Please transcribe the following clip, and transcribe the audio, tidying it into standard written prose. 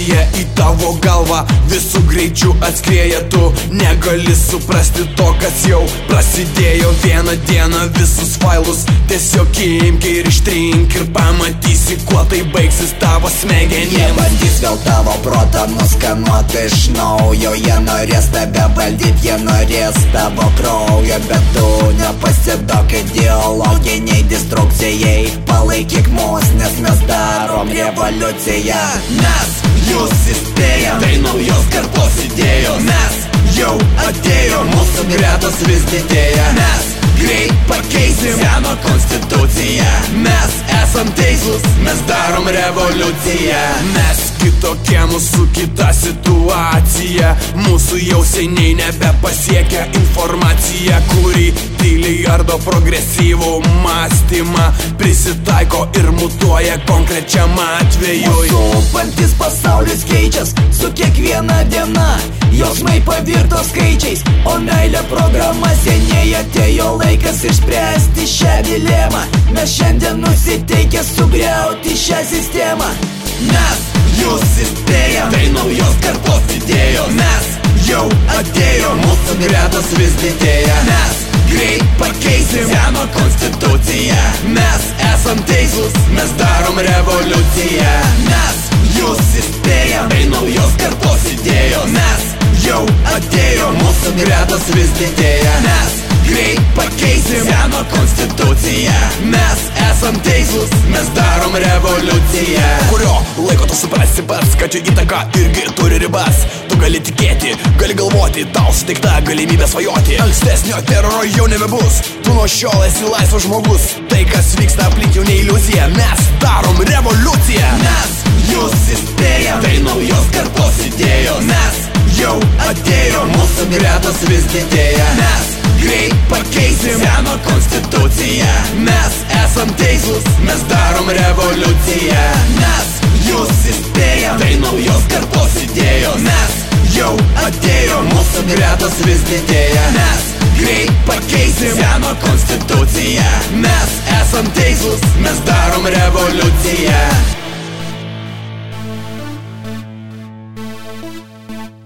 Revoliucija į tavo galvą visų greičių atskrieja. Tu negali suprasti to, kas jau prasidėjo. Vieną dieną visus failus tiesiog imk ir ištrink, ir pamatysi, kuo tai baigsis tavo smegenims. Jie bandys vėl tavo protą nuskanuoti iš naujo. Jie norės tave valdyti, jie norės tavo kraujo. Bet tu nepasiduok ideologiniai destrukcijai. Palaikyk mus, nes mes darom revoliuciją. Mes jūs įspėjam, tai naujos kartos idėjos. Mes jau atėjom, mūsų gretos vis didėja. Mes greit pakeisim seną konstituciją. Mes esam teisūs, mes darom revoliuciją. Mes kitokie, mūsų kita situacija. Mūsų jau seniai nebepasiekia informacija, kuri tyliai ardo progresyvų mąstymą, prisitaiko ir mutuoja konkrečiam atvejui. Supantis pasaulis keičias su kiekviena diena. Jausmai pavirto skaičiais, o meilė programa seniai. Atėjo laikas išspręsti šią dilemą. Mes šiandien nusiteikę sugriauti šią sistemą. Mes jūs įspėjam, tai naujos kartos idėjos. Mes jau atėjom, mūsų gretos vis didėja. Mes greit pakeisim seną konstituciją. Mes esam teisūs, mes darom revoliuciją. Mes jūs įspėjam, tai naujos kartos idėjos. Mes jau atėjom, mūsų gretos vis didėja. Mes greit pakeisim seną konstituciją. Mes esam teisūs, mes darom revoliuciją. Kurio laiko tu suprasi pats, kad jų įtaka irgi turi ribas. Tu gali tikėti, gali galvoti, tau suteikta galimybė svajoti. Ankstesnio teroro jau nebebus, tu nuo šiol esi laisvas žmogus. Tai kas vyksta aplink jau ne iliuzija, mes darom revoliuciją. Mes jūs įspėjam, tai naujos kartos idėjos. Mes jau atėjom, mūsų gretos vis didėja. Mes greit pakeisim seną konstituciją. Mes esam teisūs, mes darom revoliuciją. Mes jūs įspėjam, tai naujos kartos idėjos. Mes jau atėjom, mūsų gretos vis didėja. Mes greit pakeisim seną konstituciją. Mes esam teisūs, mes darom revoliuciją.